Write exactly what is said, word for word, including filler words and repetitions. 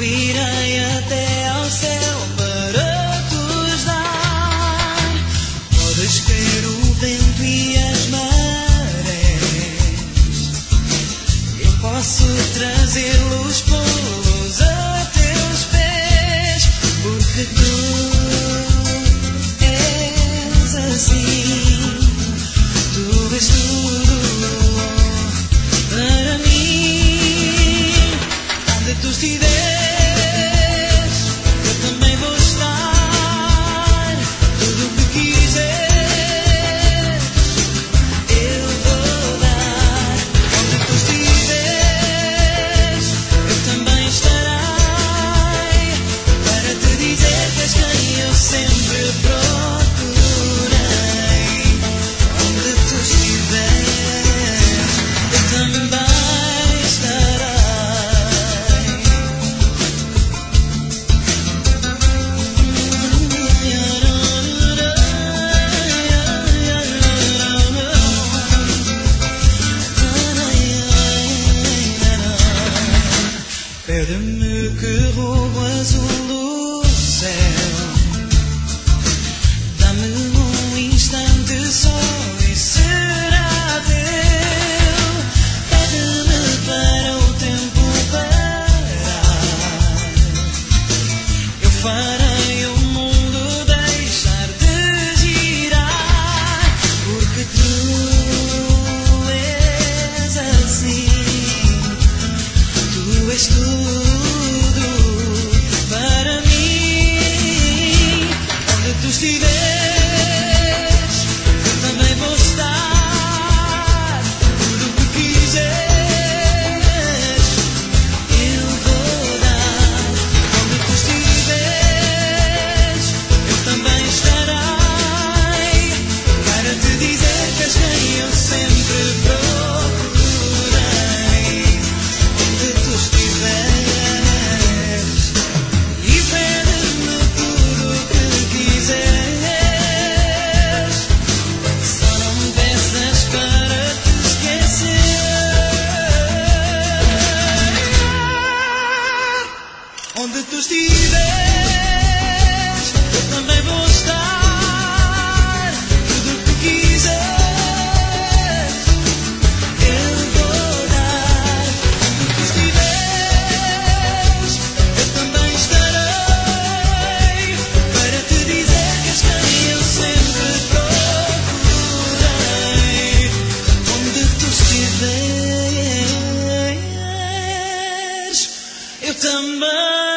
irei até ao céu para te dar. Podes crer o vento e as marés, eu posso trazê-los, pô-los a teus pés, porque tu és assim, tu és tudo para mim. Onde tu estiveres, eu também vou estar. Tudo o que quiseres, eu vou dar. Onde tu estiveres, eu também estarei, para te dizer que és quem eu sempre procurei. Onde tu estiveres, eu também estarei. Pede-me que roubo o azul do céu, dá-me um instante só e será teu. Pede-me para o tempo parar, eu farei o mundo deixar de girar, porque tu és assim, tu és tudo para mim. Onde tu estiveres, eu também vou estar. Tudo o que quiseres, eu vou dar. Onde tu estiveres, eu também estarei, para te dizer que és quem eu sempre procurei. Onde tu estiveres, e pede-me tudo o que quiseres, só não me peças para te esquecer. Onde tu estiveres, eu também vou estar. Tudo o que quiseres, eu vou dar. Onde tu estiveres, eu também estarei, para te dizer que és quem eu sempre procurei. Onde tu estiveres, eu também